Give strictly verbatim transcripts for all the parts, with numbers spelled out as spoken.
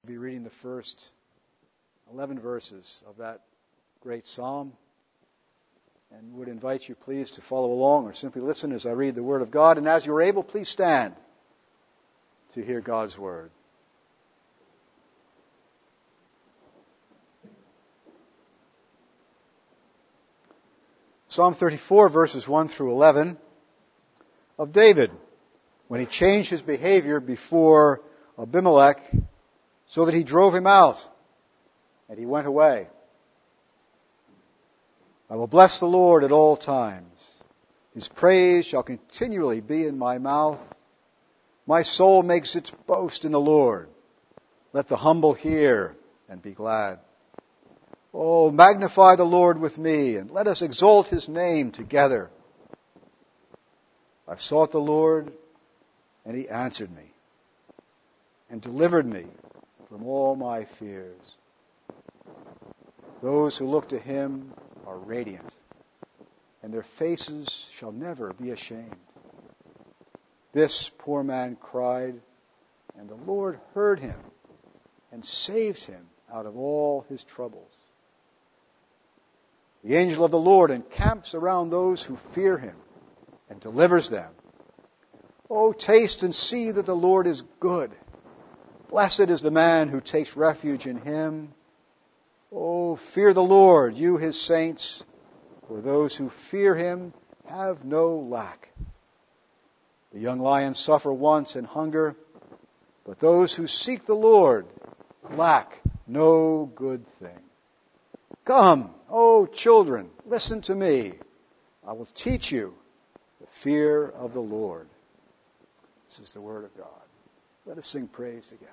We'll be reading the first eleven verses of that great psalm, and would invite you please to follow along or simply listen as I read the Word of God. And as you're able, please stand to hear God's Word. Psalm thirty-four, verses one through eleven, of David, when he changed his behavior before Abimelech, so that he drove him out, and he went away. I will bless the Lord at all times. His praise shall continually be in my mouth. My soul makes its boast in the Lord. Let the humble hear and be glad. Oh, magnify the Lord with me, and let us exalt His name together. I've sought the Lord, and He answered me, and delivered me from all my fears. Those who look to Him are radiant, and their faces shall never be ashamed. This poor man cried, and the Lord heard him and saved him out of all his troubles. The angel of the Lord encamps around those who fear Him and delivers them. Oh, taste and see that the Lord is good. Blessed is the man who takes refuge in Him. Oh, fear the Lord, you His saints, for those who fear Him have no lack. The young lions suffer want and hunger, but those who seek the Lord lack no good thing. Come, O children, listen to me. I will teach you the fear of the Lord. This is the word of God. Let us sing praise together.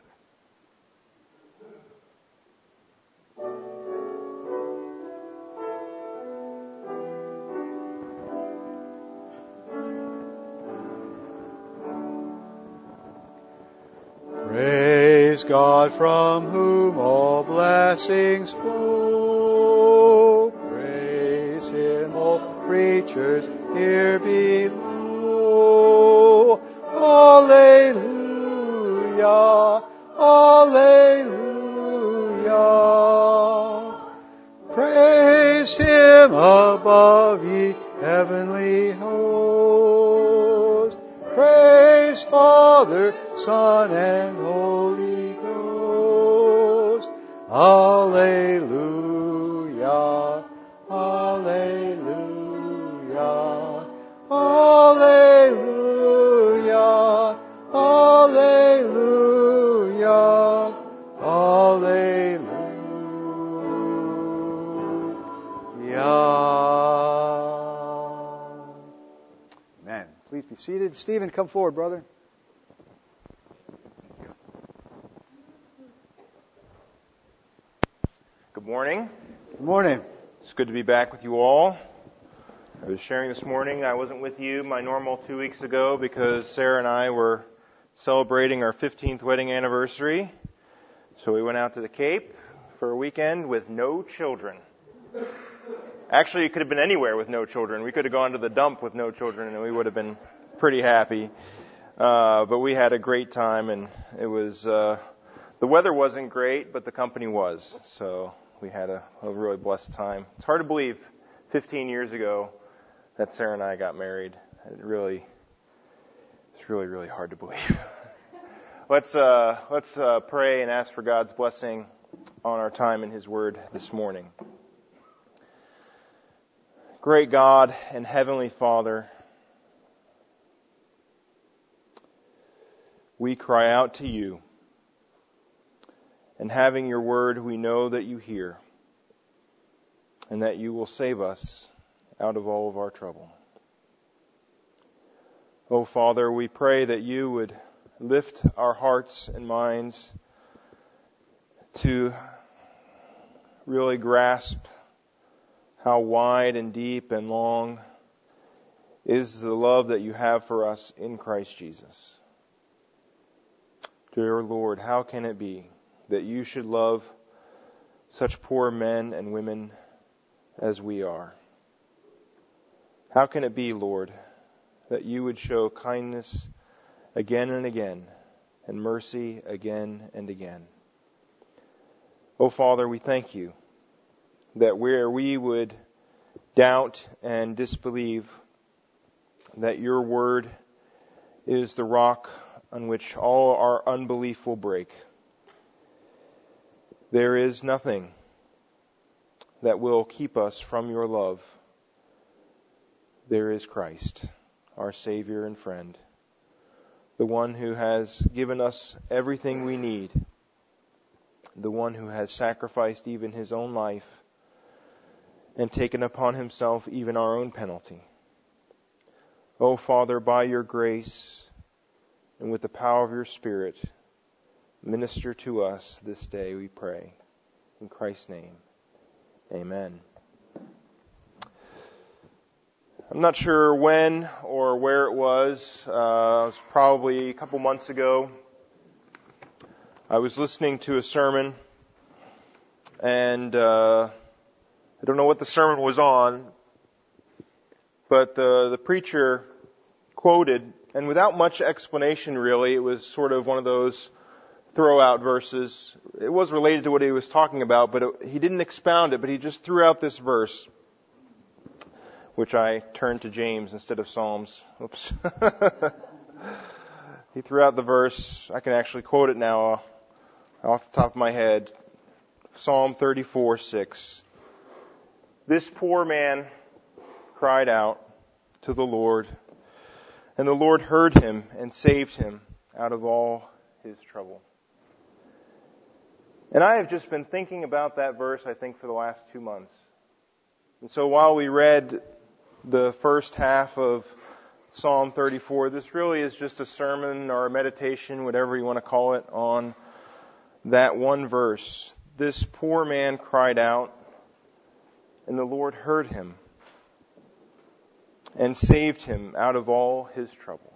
Praise God, from whom all blessings flow. Praise Him, all creatures here below. Alleluia, alleluia. Praise Him above, ye heavenly host. Praise Father, Son, and Holy Ghost. Alleluia, alleluia, alleluia, alleluia, alleluia. Amen. Please be seated. Stephen, come forward, brother. Good morning. Good morning. It's good to be back with you all. I was sharing this morning, I wasn't with you my normal two weeks ago because Sarah and I were celebrating our fifteenth wedding anniversary. So we went out to the Cape for a weekend with no children. Actually, it could have been anywhere with no children. We could have gone to the dump with no children and we would have been pretty happy. Uh, but we had a great time, and it was, uh, the weather wasn't great, but the company was. So we had a, a really blessed time. It's hard to believe fifteen years ago that Sarah and I got married. It really, it's really, really hard to believe. let's, uh, let's, uh, pray and ask for God's blessing on our time in His Word this morning. Great God and Heavenly Father, we cry out to You, and having Your Word, we know that You hear, and that You will save us out of all of our trouble. Oh, Father, we pray that You would lift our hearts and minds to really grasp how wide and deep and long is the love that You have for us in Christ Jesus. Dear Lord, how can it be that You should love such poor men and women as we are? How can it be, Lord, that You would show kindness again and again, and mercy again and again? Oh, Father, we thank you that where we would doubt and disbelieve, that your word is the rock on which all our unbelief will break. There is nothing that will keep us from your love. There is Christ, our Savior and friend, the one who has given us everything we need, the one who has sacrificed even his own life and taken upon himself even our own penalty. Oh, Father, by your grace and with the power of your Spirit, minister to us this day, we pray. In Christ's name, amen. I'm not sure when or where it was. Uh, it was probably a couple months ago. I was listening to a sermon, and uh, I don't know what the sermon was on, but the, the preacher quoted, and without much explanation really, it was sort of one of those throw-out verses. It was related to what he was talking about, but it, he didn't expound it, but he just threw out this verse, which I turned to James instead of Psalms. Oops. He threw out the verse. I can actually quote it now off the top of my head. Psalm thirty-four six. This poor man cried out to the Lord, and the Lord heard him and saved him out of all his trouble. And I have just been thinking about that verse, I think, for the last two months. And so while we read the first half of Psalm thirty-four, this really is just a sermon or a meditation, whatever you want to call it, on that one verse. This poor man cried out, and the Lord heard him and saved him out of all his troubles.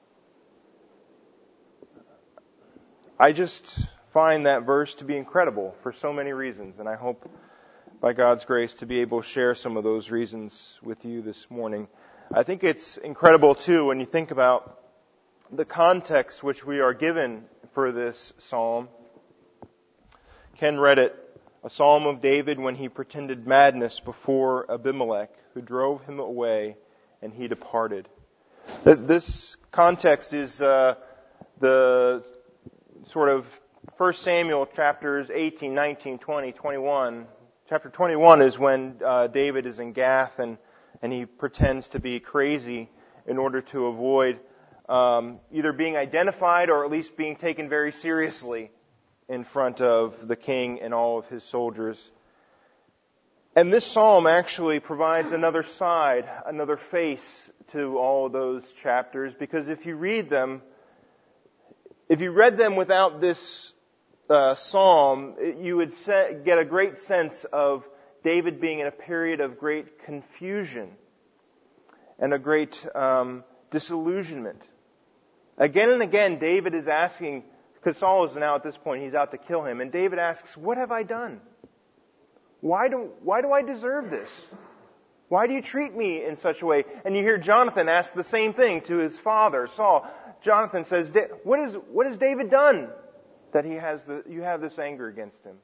I just find that verse to be incredible for so many reasons, and I hope by God's grace to be able to share some of those reasons with you this morning. I think it's incredible too when you think about the context which we are given for this psalm. Ken read it, a psalm of David when he pretended madness before Abimelech, who drove him away, and he departed. This context is uh, the sort of First Samuel chapters eighteen, nineteen, twenty, twenty-one. Chapter twenty-one is when uh, David is in Gath and, and he pretends to be crazy in order to avoid um, either being identified or at least being taken very seriously in front of the king and all of his soldiers. And this psalm actually provides another side, another face to all of those chapters, because if you read them, if you read them without this uh, psalm, you would se- get a great sense of David being in a period of great confusion and a great um, disillusionment. Again and again, David is asking, because Saul is now at this point, he's out to kill him, and David asks, what have I done? Why do, why do I deserve this? Why do you treat me in such a way? And you hear Jonathan ask the same thing to his father, Saul. Jonathan says, what is, what has David done that he has the, you have this anger against him?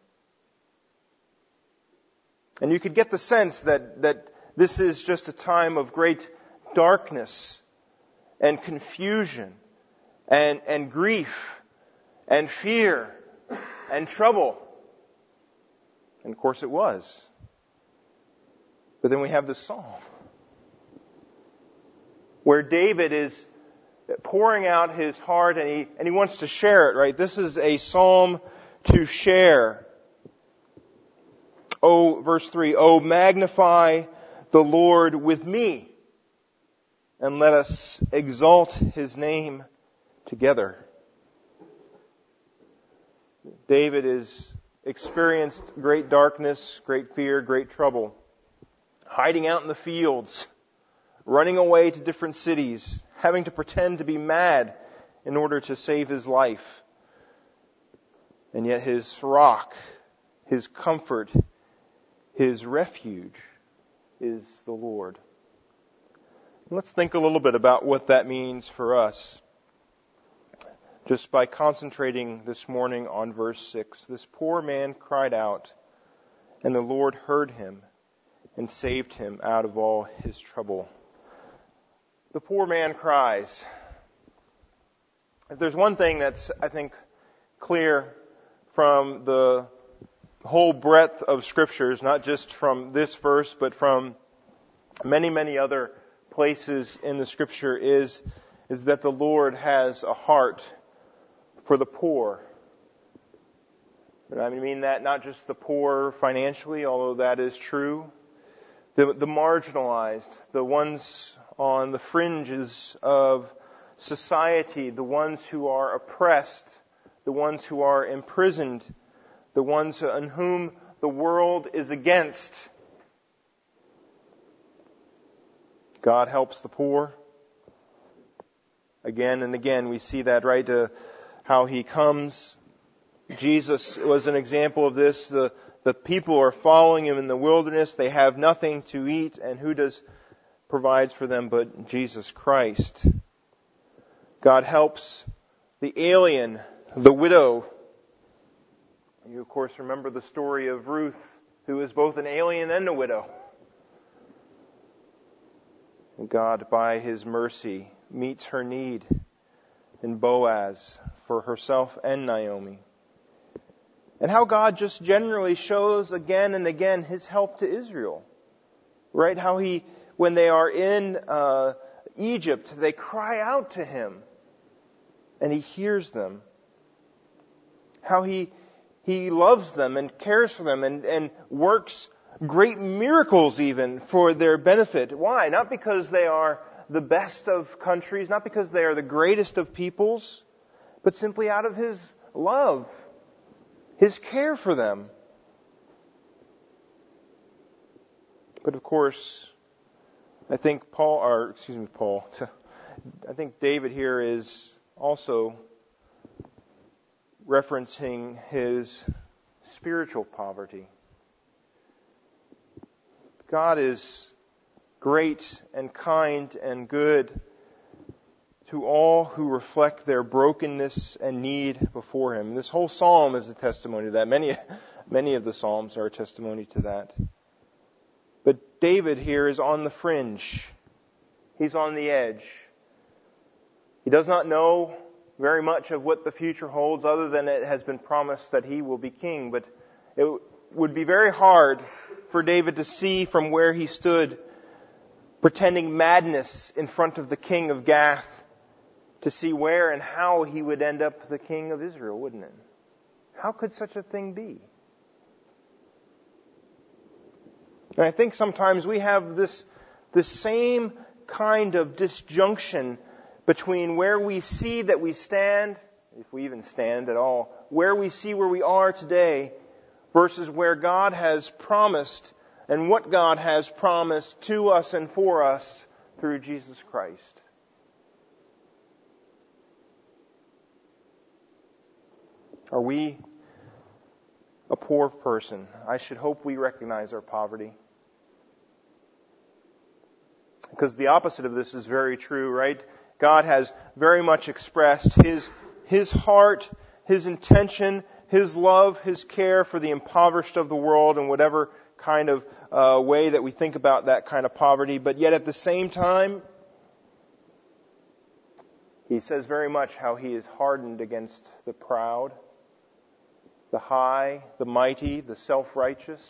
And you could get the sense that, that this is just a time of great darkness and confusion and, and grief and fear and trouble. And of course it was. But then we have this psalm where David is pouring out his heart and he, and he wants to share it, right? This is a psalm to share. Oh, verse three, oh, magnify the Lord with me and let us exalt his name together. David has experienced great darkness, great fear, great trouble, hiding out in the fields, running away to different cities, having to pretend to be mad in order to save his life. And yet his rock, his comfort, his refuge is the Lord. Let's think a little bit about what that means for us. just by concentrating this morning on verse six. This poor man cried out, and the Lord heard him and saved him out of all his trouble. The poor man cries. If there's one thing that's, I think, clear from the whole breadth of Scriptures, not just from this verse, but from many, many other places in the Scripture, is, is that the Lord has a heart for the poor. And I mean that not just the poor financially, although that is true. The, the marginalized, the ones on the fringes of society, the ones who are oppressed, the ones who are imprisoned, the ones on whom the world is against. God helps the poor. Again and again we see that, right? Uh, how He comes. Jesus was an example of this. The, the people are following Him in the wilderness. They have nothing to eat. And who does provides for them but Jesus Christ? God helps the alien, the widow. You, of course, remember the story of Ruth, who is both an alien and a widow. And God, by His mercy, meets her need in Boaz for herself and Naomi. And how God just generally shows again and again His help to Israel. Right? How He, when they are in uh, Egypt, they cry out to Him. And He hears them. How He He loves them and cares for them and, and works great miracles even for their benefit. Why? Not because they are the best of countries, not because they are the greatest of peoples, but simply out of His love, His care for them. But of course, I think Paul, or excuse me, Paul, I think David here is also referencing his spiritual poverty. God is great and kind and good to all who reflect their brokenness and need before Him. This whole psalm is a testimony to that. Many, many of the psalms are a testimony to that. But David here is on the fringe. He's on the edge. He does not know very much of what the future holds, other than it has been promised that he will be king. But it would be very hard for David to see from where he stood, pretending madness in front of the king of Gath, to see where and how he would end up the king of Israel, wouldn't it? How could such a thing be? And I think sometimes we have this, this same kind of disjunction between where we see that we stand, if we even stand at all, where we see where we are today, versus where God has promised and what God has promised to us and for us through Jesus Christ. Are we a poor person? I should hope we recognize our poverty. Because the opposite of this is very true, right? God has very much expressed His, His heart, His intention, His love, His care for the impoverished of the world in whatever kind of uh, way that we think about that kind of poverty. But yet at the same time, He says very much how He is hardened against the proud, the high, the mighty, the self-righteous.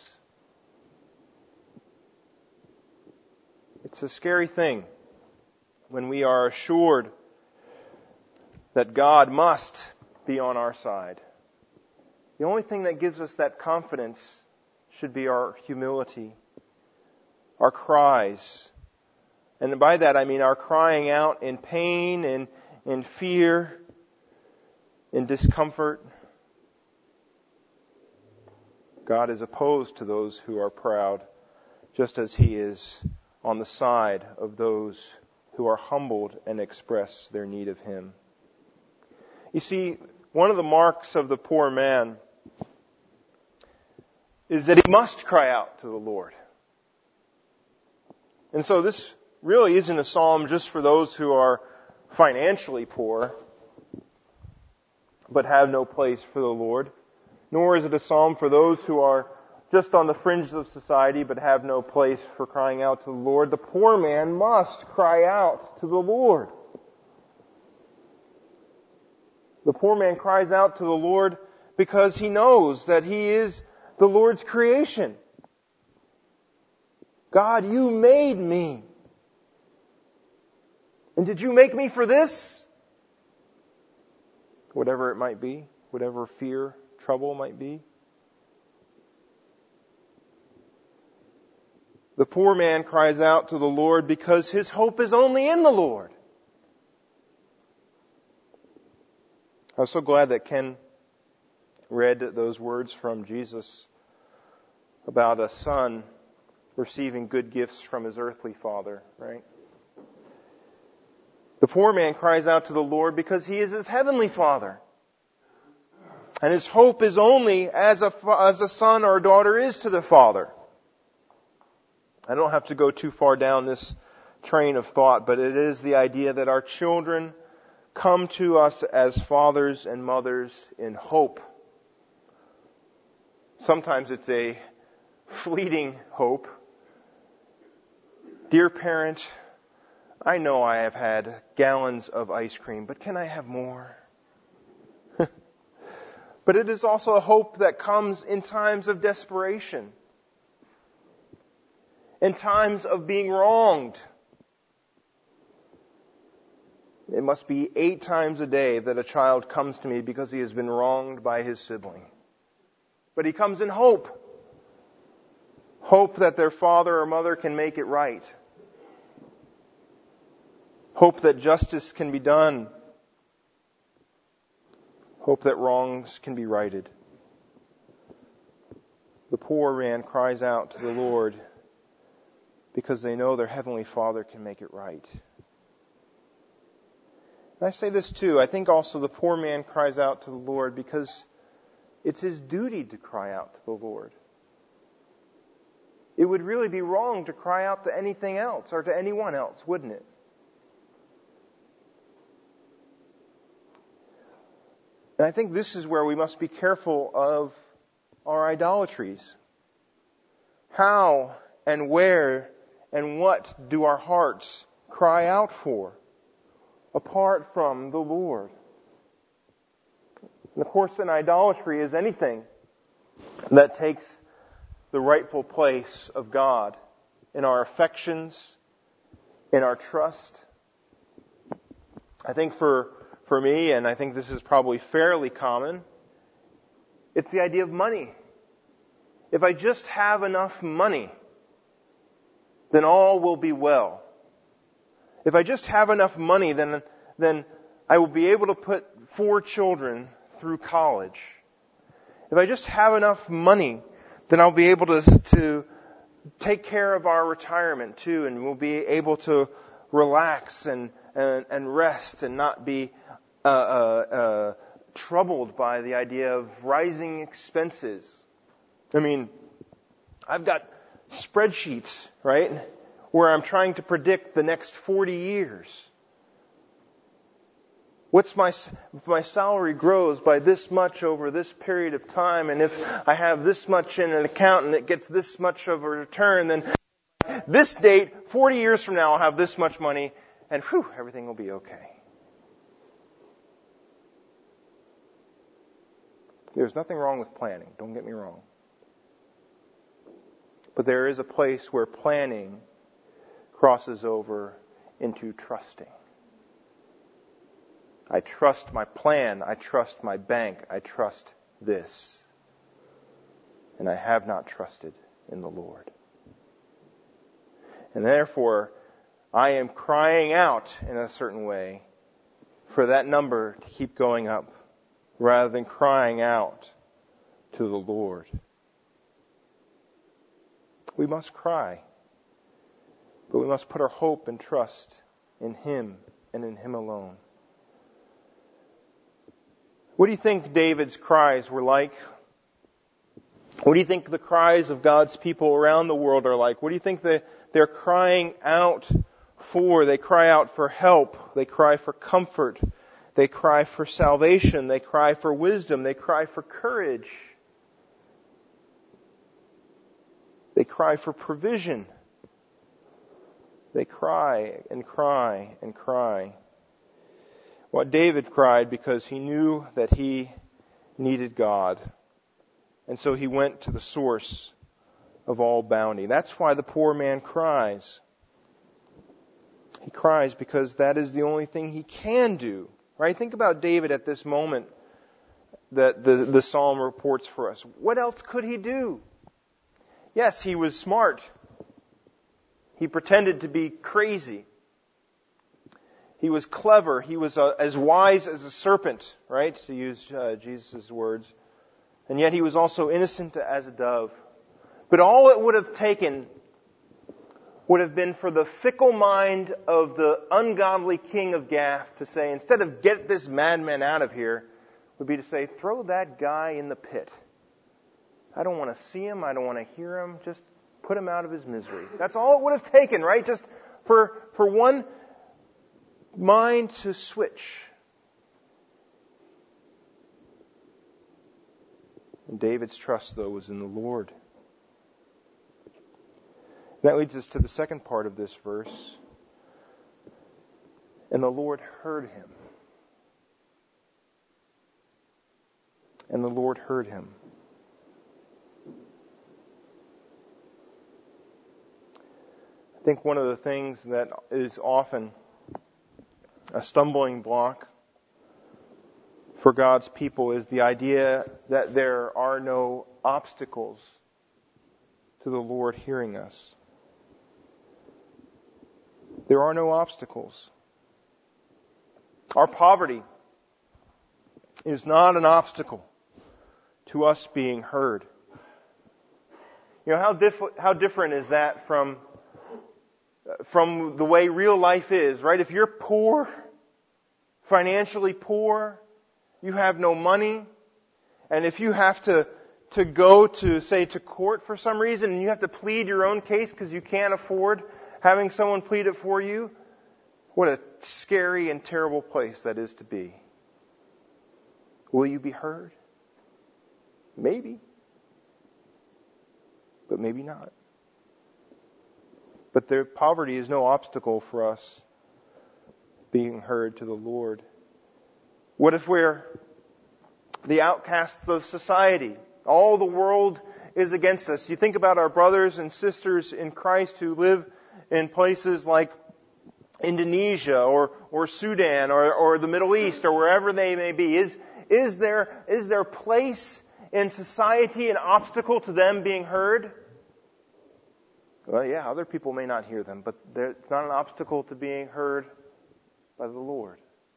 It's a scary thing when we are assured that God must be on our side. The only thing that gives us that confidence should be our humility, our cries. And by that I mean our crying out in pain and in fear, in discomfort. God is opposed to those who are proud, just as He is on the side of those who are humbled and express their need of Him. You see, one of the marks of the poor man is that he must cry out to the Lord. And so this really isn't a psalm just for those who are financially poor. but have no place for the Lord. Nor is it a psalm for those who are just on the fringes of society, but have no place for crying out to the Lord. The poor man must cry out to the Lord. The poor man cries out to the Lord because he knows that he is the Lord's creation. God, you made me. And did you make me for this? Whatever it might be, whatever fear, trouble might be. The poor man cries out to the Lord because his hope is only in the Lord. I was so glad that Ken read those words from Jesus about a son receiving good gifts from his earthly father, right? The poor man cries out to the Lord because he is his heavenly Father. And his hope is only as a, as a son or daughter is to the Father. I don't have to go too far down this train of thought, but it is the idea that our children come to us as fathers and mothers in hope. Sometimes it's a fleeting hope. Dear parent, I know I have had gallons of ice cream, but can I have more? But it is also a hope that comes in times of desperation. In times of being wronged. It must be eight times a day that a child comes to me because he has been wronged by his sibling. But he comes in hope. Hope that their father or mother can make it right. Hope that justice can be done. Hope that wrongs can be righted. The poor man cries out to the Lord because they know their heavenly Father can make it right. And I say this too. I think also the poor man cries out to the Lord because it's his duty to cry out to the Lord. It would really be wrong to cry out to anything else or to anyone else, wouldn't it? And I think this is where we must be careful of our idolatries. How and where and what do our hearts cry out for apart from the Lord? And of course, an idolatry is anything that takes the rightful place of God in our affections, in our trust. I think for For me, and I think this is probably fairly common, it's the idea of money. If I just have enough money, then all will be well. If I just have enough money, then, then I will be able to put four children through college. If I just have enough money, then I'll be able to, to take care of our retirement too, and we'll be able to relax and, and, and rest and not be Uh, uh, uh, troubled by the idea of rising expenses. I mean, I've got spreadsheets, right, where I'm trying to predict the next forty years. What's my, if my salary grows by this much over this period of time, and if I have this much in an account and it gets this much of a return, then this date, forty years from now, I'll have this much money, and whew, everything will be okay. There's nothing wrong with planning, don't get me wrong. But there is a place where planning crosses over into trusting. I trust my plan, I trust my bank, I trust this. And I have not trusted in the Lord. And therefore, I am crying out in a certain way for that number to keep going up, rather than crying out to the Lord. We must cry, but we must put our hope and trust in Him and in Him alone. What do you think David's cries were like? What do you think the cries of God's people around the world are like? What do you think they, they're crying out for? They cry out for help. They cry for comfort. They cry for salvation. They cry for wisdom. They cry for courage. They cry for provision. They cry and cry and cry. Well, David cried because he knew that he needed God. And so he went to the source of all bounty. That's why the poor man cries. He cries because that is the only thing he can do. Right? Think about David at this moment that the, the psalm reports for us. What else could he do? Yes, he was smart. He pretended to be crazy. He was clever. He was uh, as wise as a serpent, right? To use uh, Jesus' words. And yet he was also innocent as a dove. But all it would have taken would have been for the fickle mind of the ungodly king of Gath to say, instead of get this madman out of here, would be to say, throw that guy in the pit. I don't want to see him. I don't want to hear him. Just put him out of his misery. That's all it would have taken, right? Just for, for one mind to switch. And David's trust, though, was in the Lord. That leads us to the second part of this verse. And the Lord heard him. And the Lord heard him. I think one of the things that is often a stumbling block for God's people is the idea that there are no obstacles to the Lord hearing us. There are no obstacles. Our poverty is not an obstacle to us being heard. You know, how, diff- how different is that from from the way real life is, right? If you're poor, financially poor, you have no money, and if you have to, to go to, say, to court for some reason, and you have to plead your own case because you can't afford having someone plead it for you, what a scary and terrible place that is to be. Will you be heard? Maybe. But maybe not. But their poverty is no obstacle for us being heard to the Lord. What if we're the outcasts of society? All the world is against us. You think about our brothers and sisters in Christ who live in places like Indonesia or, or Sudan or, or the Middle East or wherever they may be. Is, is there, is their place in society an obstacle to them being heard? Well, yeah, other people may not hear them, but it's not an obstacle to being heard by the Lord.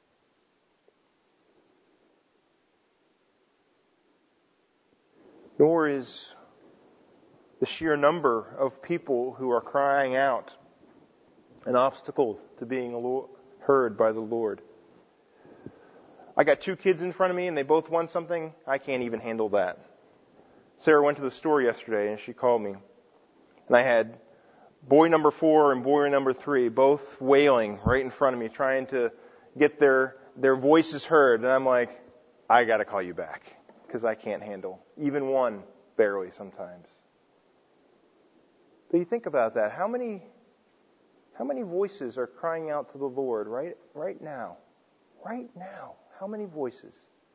Nor is the sheer number of people who are crying out an obstacle to being heard by the Lord. I got two kids in front of me and they both want something. I can't even handle that. Sarah went to the store yesterday and she called me. And I had boy number four and boy number three both wailing right in front of me, trying to get their, their voices heard. And I'm like, I got to call you back because I can't handle even one, barely sometimes. But you think about that. How many, how many voices are crying out to the Lord right, right now? Right now. How many voices?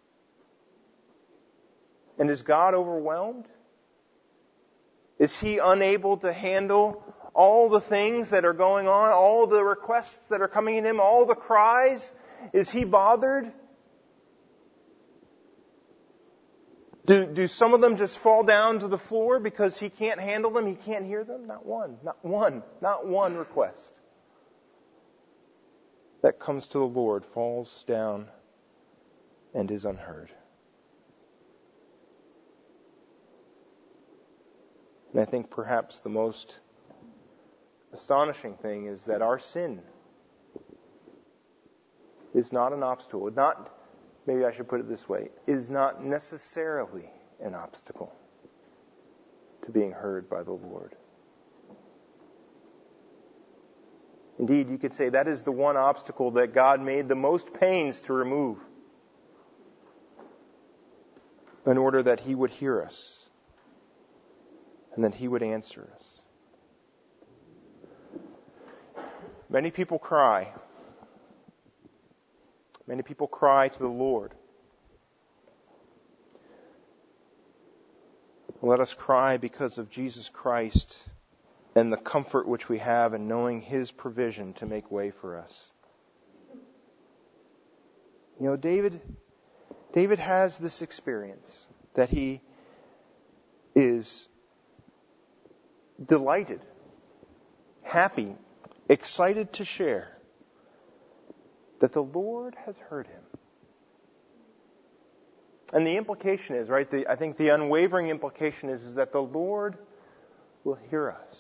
And is God overwhelmed? Is He unable to handle all the things that are going on, all the requests that are coming in Him, all the cries? Is He bothered? Do, do some of them just fall down to the floor because He can't handle them? He can't hear them? Not one. Not one. Not one request that comes to the Lord falls down and is unheard. And I think perhaps the most astonishing thing is that our sin is not an obstacle. Not, maybe I should put it this way, is not necessarily an obstacle to being heard by the Lord. Indeed, you could say that is the one obstacle that God made the most pains to remove in order that He would hear us and that He would answer us. Many people cry. Many people cry to the Lord. Let us cry because of Jesus Christ and the comfort which we have in knowing His provision to make way for us. You know, David, David has this experience that he is delighted, happy, excited to share that the Lord has heard him. And the implication is, right, the, I think the unwavering implication is, is that the Lord will hear us.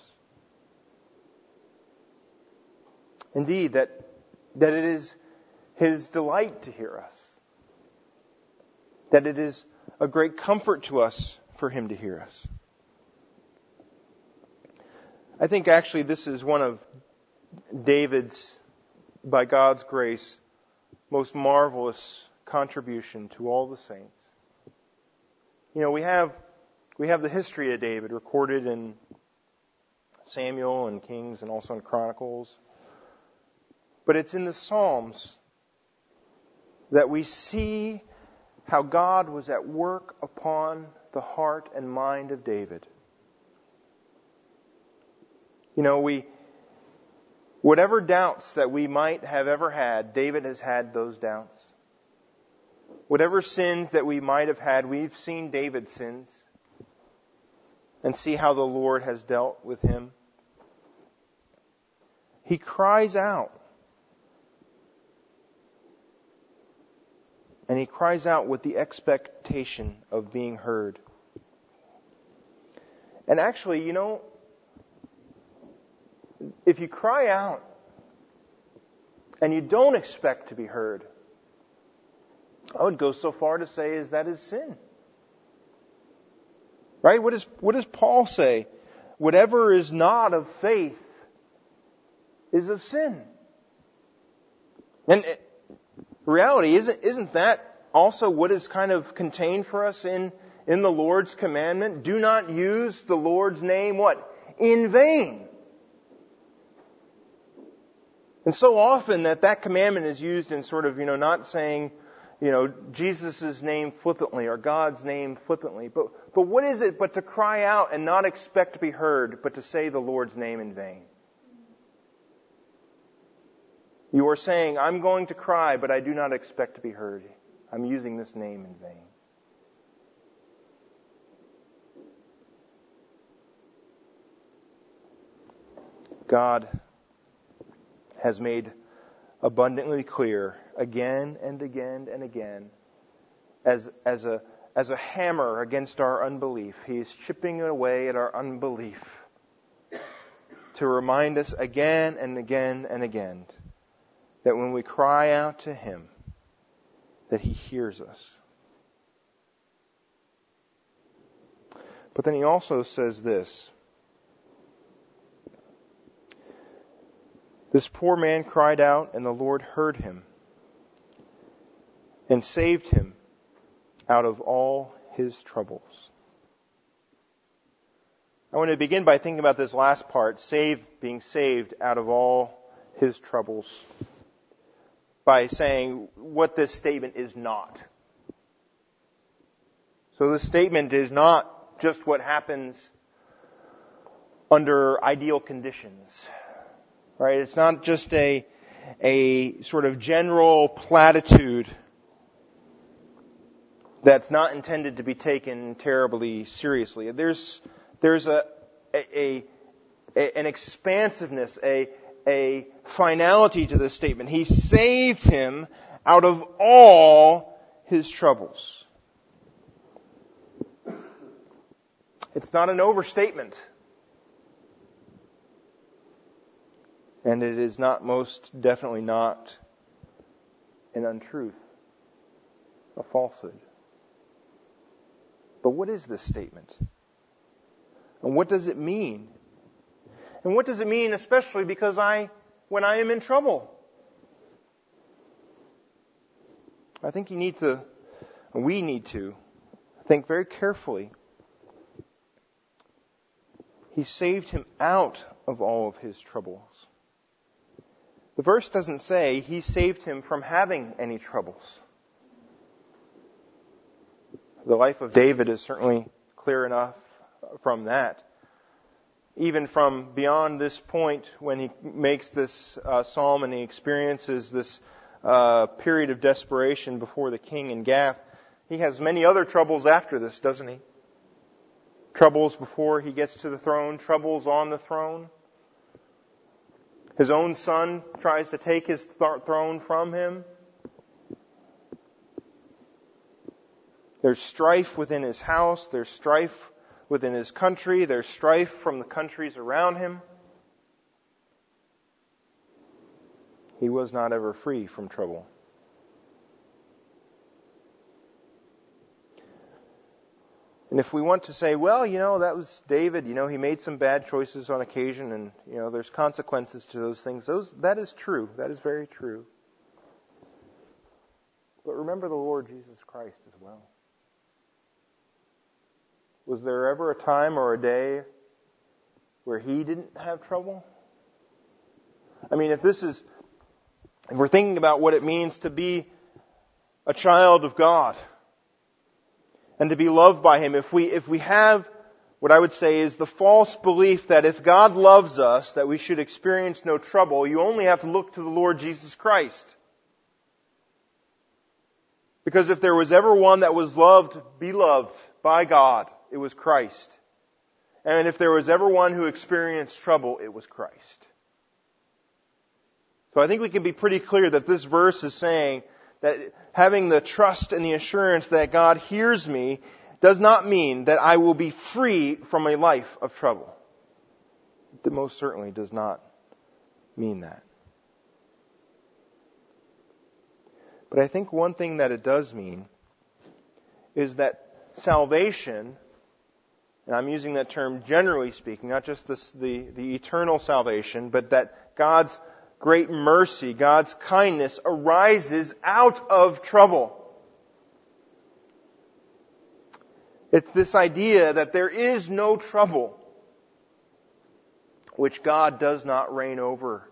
Indeed, that, that it is His delight to hear us. That it is a great comfort to us for Him to hear us. I think actually this is one of David's, by God's grace, most marvelous contribution to all the saints. You know, we have we have the history of David recorded in Samuel and Kings and also in Chronicles. But it's in the Psalms that we see how God was at work upon the heart and mind of David. You know, we whatever doubts that we might have ever had, David has had those doubts. Whatever sins that we might have had, we've seen David's sins and see how the Lord has dealt with him. He cries out. And he cries out with the expectation of being heard. And actually, you know, if you cry out and you don't expect to be heard, I would go so far to say is that is sin. Right? What, is, what does Paul say? Whatever is not of faith is of sin. And it, reality, isn't, isn't that also what is kind of contained for us in, in the Lord's commandment? Do not use the Lord's name, what? In vain. And so often that that commandment is used in sort of, you know, not saying, you know, Jesus' name flippantly or God's name flippantly. But, but what is it but to cry out and not expect to be heard, but to say the Lord's name in vain? You are saying, I'm going to cry, but I do not expect to be heard. I'm using this name in vain. God has made abundantly clear again and again and again as, as, a, as a hammer against our unbelief. He is chipping away at our unbelief to remind us again and again and again that when we cry out to Him, that He hears us. But then He also says this. This poor man cried out, and the Lord heard him and saved him out of all his troubles. I want to begin by thinking about this last part, save, being saved out of all his troubles, by saying what this statement is not. So this statement is not just what happens under ideal conditions. Right? It's not just a, a sort of general platitude that's not intended to be taken terribly seriously. There's, there's a, a, a, an expansiveness, a, a finality to this statement. He saved him out of all his troubles. It's not an overstatement. And it is not, most definitely not, an untruth, a falsehood. But what is this statement? And what does it mean? And what does it mean especially because I when I am in trouble. I think you need to, we need to, think very carefully. He saved him out of all of his troubles. The verse doesn't say He saved him from having any troubles. The life of David is certainly clear enough from that. Even from beyond this point, when he makes this uh, psalm and he experiences this uh, period of desperation before the king in Gath, he has many other troubles after this, doesn't he? Troubles before he gets to the throne, troubles on the throne. His own son tries to take his th- throne from him. There's strife within his house. There's strife within his country. There's strife from the countries around him. He was not ever free from trouble. And if we want to say, well, you know, that was David, you know, he made some bad choices on occasion and, you know, there's consequences to those things. Those, that is true. That is very true. But remember the Lord Jesus Christ as well. Was there ever a time or a day where He didn't have trouble? I mean, if this is, if we're thinking about what it means to be a child of God and to be loved by Him, if we, if we have what I would say is the false belief that if God loves us, that we should experience no trouble, you only have to look to the Lord Jesus Christ. Because if there was ever one that was loved, beloved by God, it was Christ. And if there was ever one who experienced trouble, it was Christ. So I think we can be pretty clear that this verse is saying that having the trust and the assurance that God hears me does not mean that I will be free from a life of trouble. It most certainly does not mean that. But I think one thing that it does mean is that salvation, and I'm using that term generally speaking, not just this, the, the eternal salvation, but that God's great mercy, God's kindness arises out of trouble. It's this idea that there is no trouble which God does not reign over.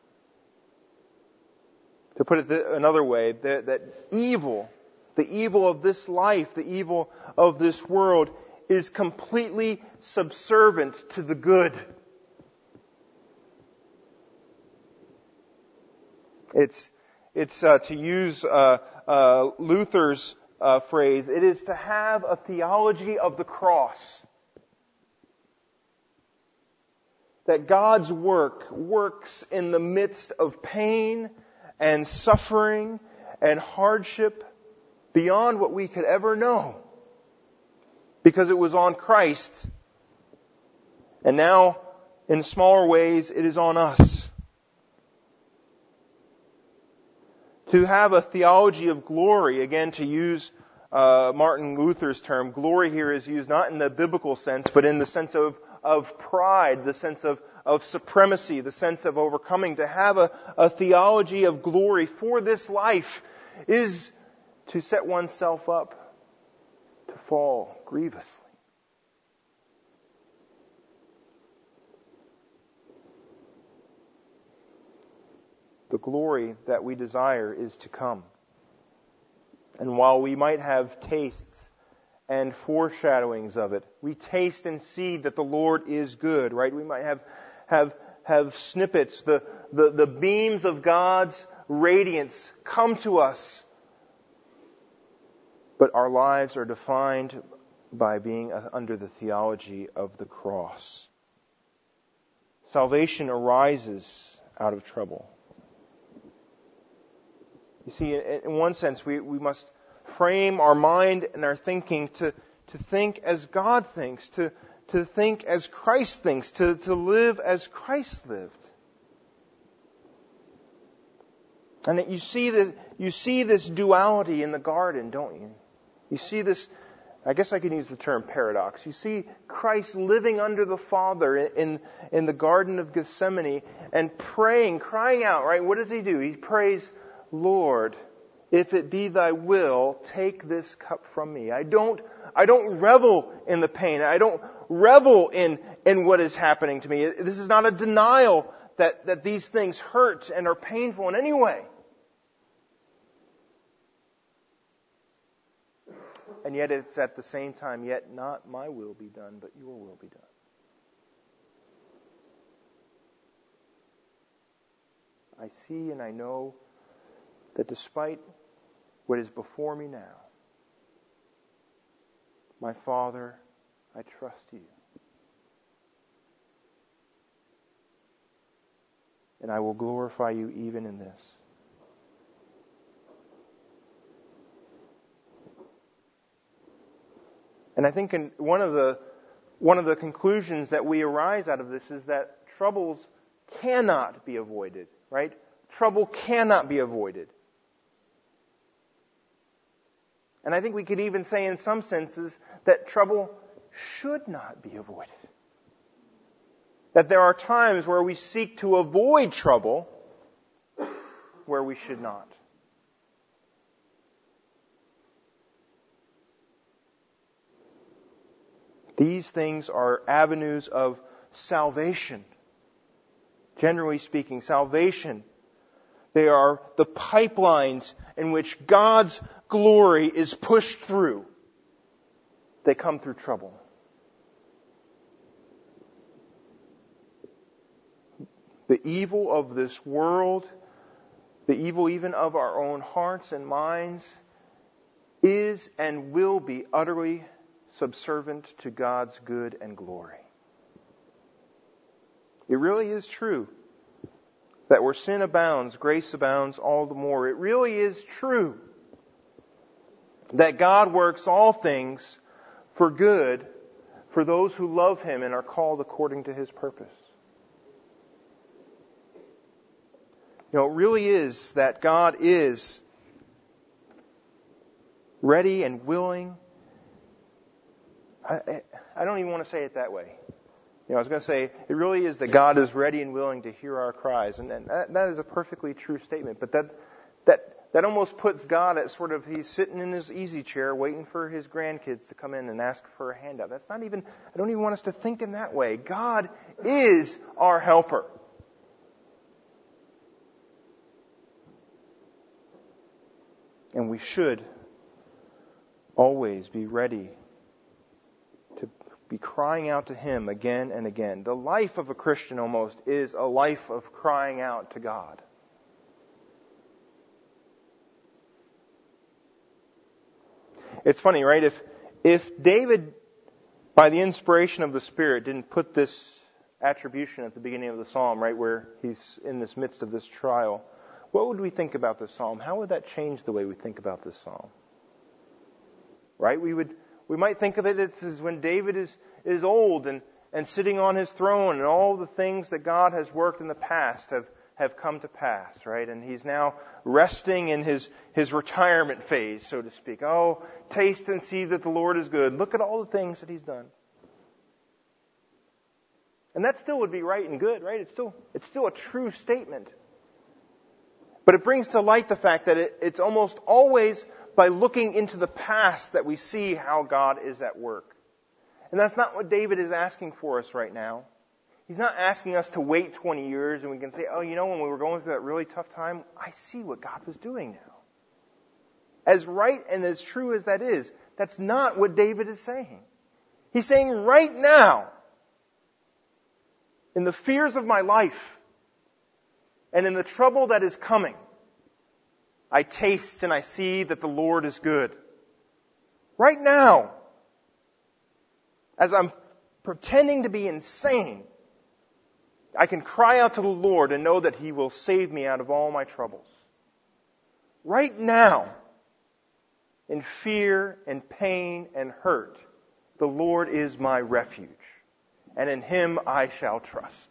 To put it another way, that, that evil, the evil of this life, the evil of this world, is completely subservient to the good. It's, it's uh, to use uh, uh, Luther's uh, phrase, it is to have a theology of the cross. That God's work works in the midst of pain and suffering and hardship beyond what we could ever know. Because it was on Christ. And now, in smaller ways, it is on us. To have a theology of glory, again to use uh, Martin Luther's term, glory here is used not in the biblical sense, but in the sense of, of pride, the sense of, of supremacy, the sense of overcoming. To have a, a theology of glory for this life is to set oneself up to fall grievously. The glory that we desire is to come. And while we might have tastes and foreshadowings of it, we taste and see that the Lord is good, right? We might have have have snippets, the, the, the beams of God's radiance come to us. But our lives are defined by being under the theology of the cross. Salvation arises out of trouble. You see, in one sense, we, we must frame our mind and our thinking to, to think as God thinks, to, to think as Christ thinks, to, to live as Christ lived. And that you see the, you see this duality in the garden, don't you? You see this I guess I can use the term paradox. You see Christ living under the Father in, in the Garden of Gethsemane and praying, crying out, right? What does he do? He prays, Lord, if it be thy will, take this cup from me. I don't, I don't revel in the pain. I don't revel in, in what is happening to me. This is not a denial that, that these things hurt and are painful in any way. And yet it's at the same time, yet not my will be done, but your will be done. I see and I know that despite what is before me now, my Father, I trust you. And I will glorify you even in this. And I think in one of the one of the conclusions that we arise out of this is that troubles cannot be avoided, right? Trouble cannot be avoided. And I think we could even say in some senses that trouble should not be avoided. That there are times where we seek to avoid trouble where we should not. These things are avenues of salvation. Generally speaking, salvation. They are the pipelines in which God's glory is pushed through. They come through trouble. The evil of this world, the evil even of our own hearts and minds, is and will be utterly subservient to God's good and glory. It really is true that where sin abounds, grace abounds all the more. It really is true that God works all things for good for those who love Him and are called according to His purpose. You know, it really is that God is ready and willing. I, I don't even want to say it that way. You know, I was going to say, it really is that God is ready and willing to hear our cries. And, and that, that is a perfectly true statement. But that, that, that almost puts God at sort of, he's sitting in his easy chair waiting for his grandkids to come in and ask for a handout. That's not even, I don't even want us to think in that way. God is our helper. And we should always be ready to be crying out to Him again and again. The life of a Christian almost is a life of crying out to God. It's funny, right? If if David, by the inspiration of the Spirit, didn't put this attribution at the beginning of the psalm, right, where he's in this midst of this trial, what would we think about this psalm? How would that change the way we think about this psalm? Right? We would we might think of it as when David is, is old and, and sitting on his throne and all the things that God has worked in the past have, have come to pass, right? And he's now resting in his, his retirement phase, so to speak. Oh, taste and see that the Lord is good. Look at all the things that He's done. And that still would be right and good, right? It's still, it's still a true statement. But it brings to light the fact that it, it's almost always by looking into the past that we see how God is at work. And that's not what David is asking for us right now. He's not asking us to wait twenty years and we can say, oh, you know, when we were going through that really tough time, I see what God was doing now. As right and as true as that is, that's not what David is saying. He's saying right now, in the fears of my life, and in the trouble that is coming, I taste and I see that the Lord is good. Right now, as I'm pretending to be insane, I can cry out to the Lord and know that He will save me out of all my troubles. Right now, in fear and pain and hurt, the Lord is my refuge, and in Him I shall trust.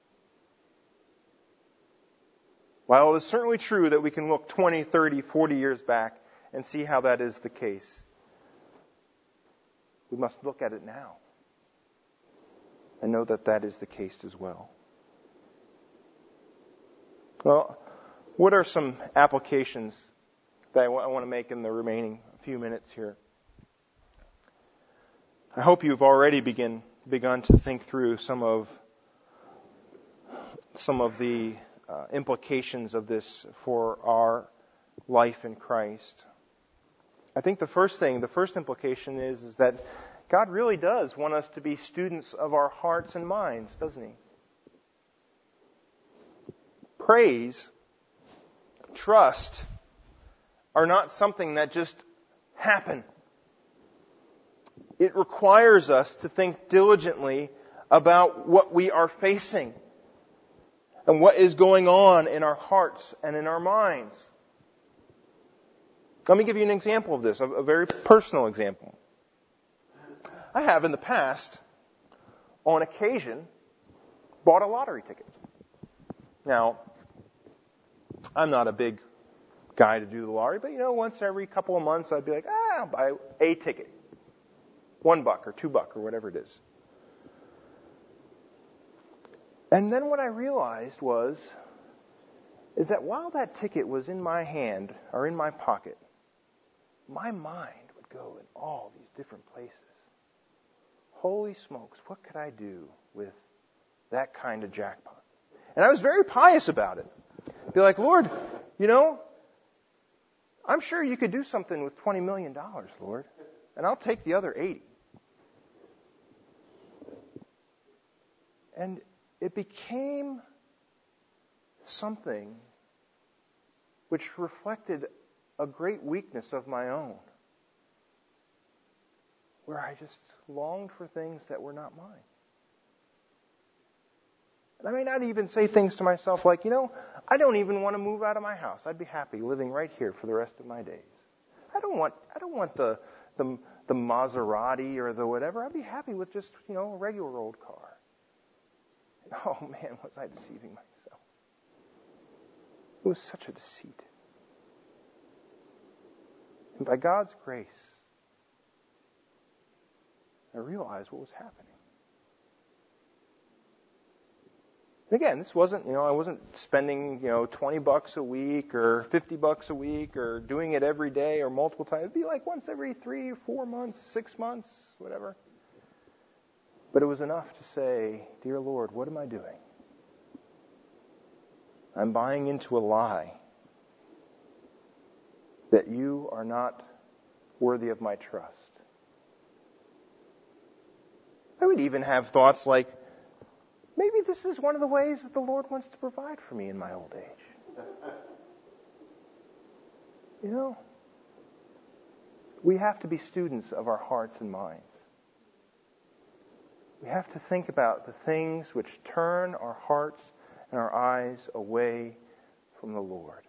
While it is certainly true that we can look twenty, thirty, forty years back and see how that is the case, We must look at it now and know that that is the case as well. Well, what are some applications that I want to make in the remaining few minutes here? I hope you've already begin, begun to think through some of some of the uh, implications of this for our life in Christ. I think the first thing, the first implication is, is that God really does want us to be students of our hearts and minds, doesn't He? Praise, trust are not something that just happen. It requires us to think diligently about what we are facing and what is going on in our hearts and in our minds. Let me give you an example of this, a very personal example. I have in the past, on occasion, bought a lottery ticket. Now, I'm not a big guy to do the lottery, but you know, once every couple of months I'd be like, ah, I'll buy a ticket. One buck or two buck or whatever it is. And then what I realized was, is that while that ticket was in my hand or in my pocket, my mind would go in all these different places. Holy smokes, what could I do with that kind of jackpot? And I was very pious about it. Be like, Lord, you know, I'm sure you could do something with twenty million dollars, Lord. And I'll take the other eighty. And it became something which reflected a great weakness of my own, where I just longed for things that were not mine. And I may not even say things to myself like, you know, I don't even want to move out of my house. I'd be happy living right here for the rest of my days. I don't want I don't want the the, the Maserati or the whatever. I'd be happy with just, you know, a regular old car. Oh man, was I deceiving myself. It was such a deceit. And by God's grace, I realized what was happening. And again, this wasn't, you know, I wasn't spending, you know, twenty bucks a week or fifty bucks a week or doing it every day or multiple times. It'd be like once every three or four months, six months, whatever. But it was enough to say, dear Lord, what am I doing? I'm buying into a lie that you are not worthy of my trust. I would even have thoughts like, maybe this is one of the ways that the Lord wants to provide for me in my old age. You know, we have to be students of our hearts and minds. We have to think about the things which turn our hearts and our eyes away from the Lord.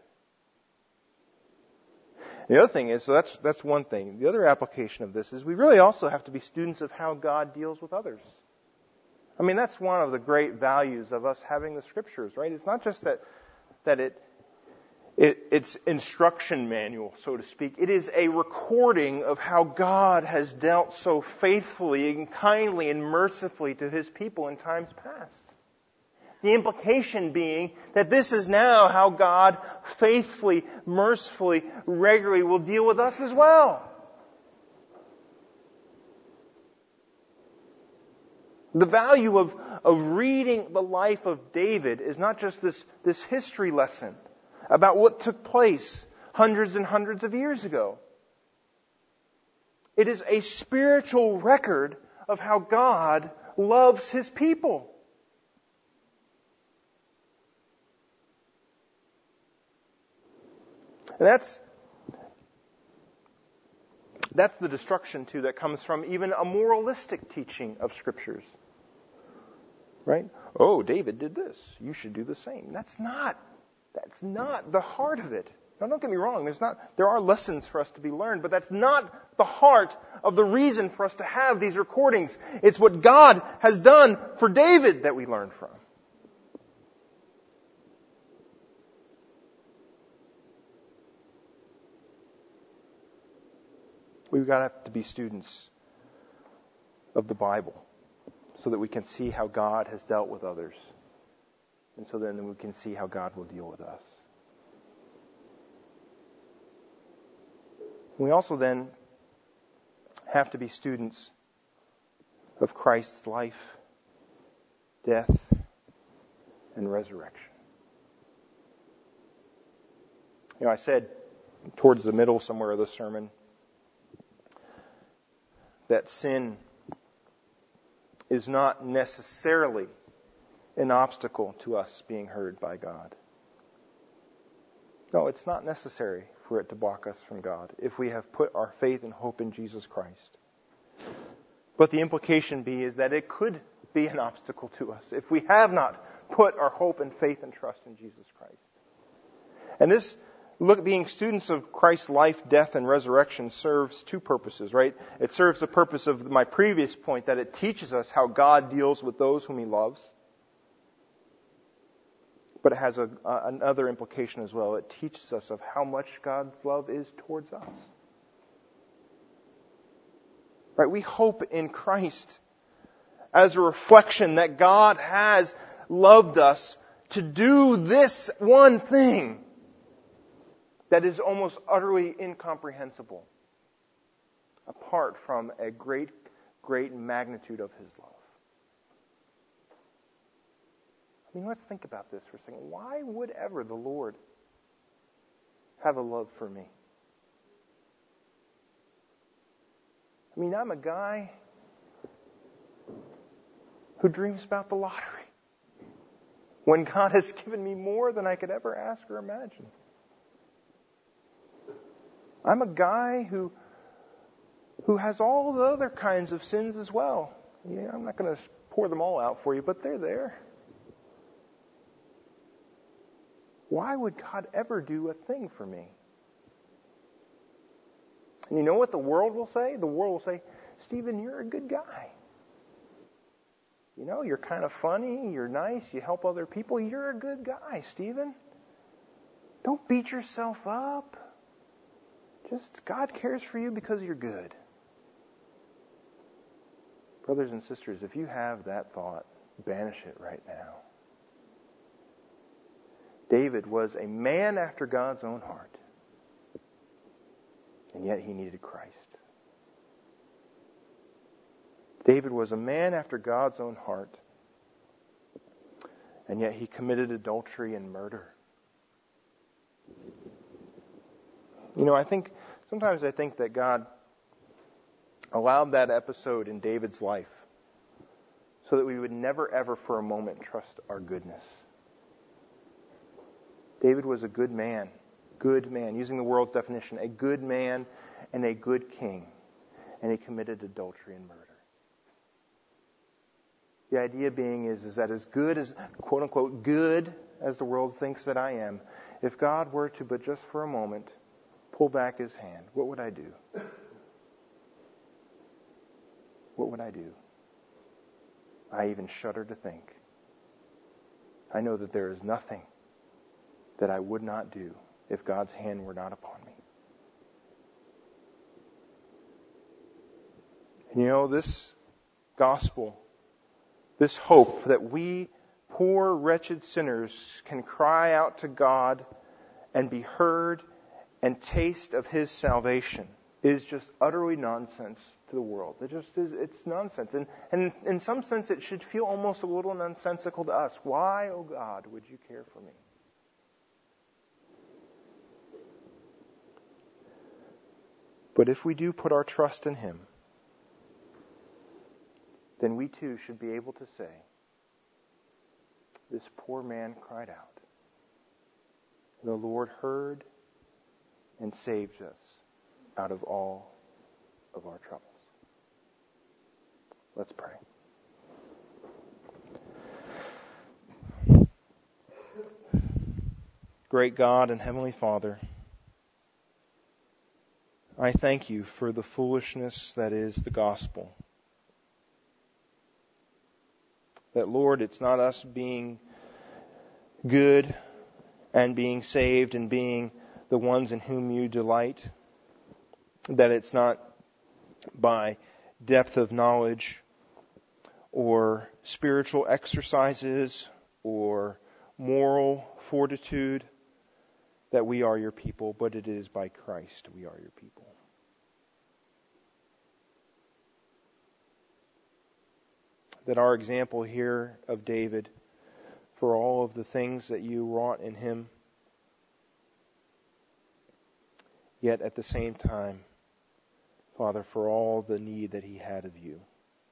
The other thing is, so that's that's one thing. The other application of this is we really also have to be students of how God deals with others. I mean, that's one of the great values of us having the Scriptures, right? It's not just that that it It, it's instruction manual, so to speak. It is a recording of how God has dealt so faithfully and kindly and mercifully to His people in times past. The implication being that this is now how God faithfully, mercifully, regularly will deal with us as well. The value of, of reading the life of David is not just this, this history lesson about what took place hundreds and hundreds of years ago. It is a spiritual record of how God loves His people. And that's, that's the destruction, too, that comes from even a moralistic teaching of Scriptures. Right? Oh, David did this. You should do the same. That's not That's not the heart of it. Now, don't get me wrong. There's not, there are lessons for us to be learned, but that's not the heart of the reason for us to have these recordings. It's what God has done for David that we learn from. We've got to have to be students of the Bible so that we can see how God has dealt with others. And so then we can see how God will deal with us. We also then have to be students of Christ's life, death, and resurrection. You know, I said towards the middle somewhere of the sermon that sin is not necessarily an obstacle to us being heard by God. No, it's not necessary for it to block us from God if we have put our faith and hope in Jesus Christ. But the implication be is that it could be an obstacle to us if we have not put our hope and faith and trust in Jesus Christ. And this look, being students of Christ's life, death, and resurrection serves two purposes, right? It serves the purpose of my previous point that it teaches us how God deals with those whom He loves. But it has a, uh, another implication as well. It teaches us of how much God's love is towards us. Right? We hope in Christ as a reflection that God has loved us to do this one thing that is almost utterly incomprehensible apart from a great, great magnitude of His love. I mean, let's think about this for a second. Why would ever the Lord have a love for me? I mean, I'm a guy who dreams about the lottery when God has given me more than I could ever ask or imagine. I'm a guy who who has all the other kinds of sins as well. Yeah, I'm not going to pour them all out for you, but they're there. Why would God ever do a thing for me? And you know what the world will say? The world will say, Stephen, you're a good guy. You know, you're kind of funny, you're nice, you help other people. You're a good guy, Stephen. Don't beat yourself up. Just, God cares for you because you're good. Brothers and sisters, if you have that thought, banish it right now. David was a man after God's own heart. And yet he needed Christ. David was a man after God's own heart. And yet he committed adultery and murder. You know, I think, sometimes I think that God allowed that episode in David's life so that we would never ever for a moment trust our goodness. David was a good man. Good man. Using the world's definition, a good man and a good king. And he committed adultery and murder. The idea being is, is that as good as, quote unquote, good as the world thinks that I am, if God were to, but just for a moment, pull back His hand, what would I do? What would I do? I even shudder to think. I know that there is nothing that I would not do if God's hand were not upon me. And you know, this gospel, this hope that we poor, wretched sinners can cry out to God and be heard and taste of His salvation is just utterly nonsense to the world. It just is, it's nonsense. And, and in some sense, it should feel almost a little nonsensical to us. Why, oh God, would you care for me? But if we do put our trust in Him, then we too should be able to say, this poor man cried out. The Lord heard and saved us out of all of our troubles. Let's pray. Great God and Heavenly Father, I thank You for the foolishness that is the gospel. That, Lord, it's not us being good and being saved and being the ones in whom You delight. That it's not by depth of knowledge or spiritual exercises or moral fortitude that we are your people, but it is by Christ we are your people. That our example here of David, for all of the things that you wrought in him, yet at the same time, Father, for all the need that he had of you.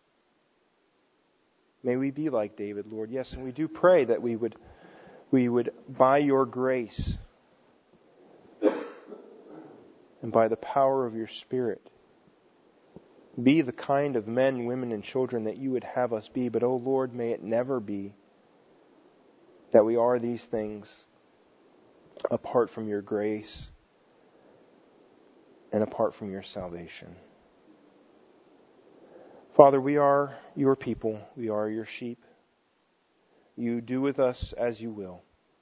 May we be like David, Lord. Yes, and we do pray that we would, we would, by your grace and by the power of your Spirit, be the kind of men, women, and children that you would have us be. But, oh Lord, may it never be that we are these things apart from your grace and apart from your salvation. Father, we are your people. We are your sheep. You do with us as you will.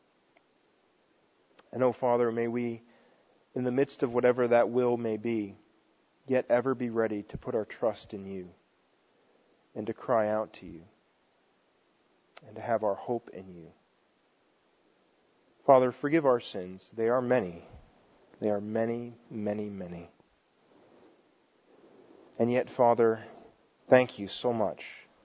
And, oh Father, may we, in the midst of whatever that will may be, yet ever be ready to put our trust in you and to cry out to you and to have our hope in you. Father, forgive our sins. They are many. They are many, many, many. And yet, Father, thank you so much.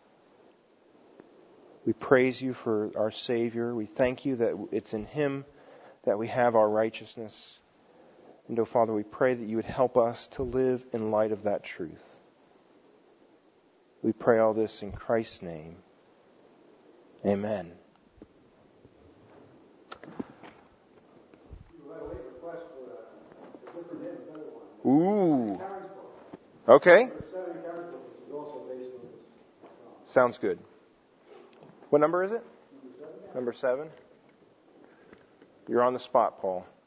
We praise you for our Savior. We thank you that it's in him that we have our righteousness. And, oh Father, we pray that you would help us to live in light of that truth. We pray all this in Christ's name. Amen. Ooh. Okay. Sounds good. What number is it? Number seven. You're on the spot, Paul.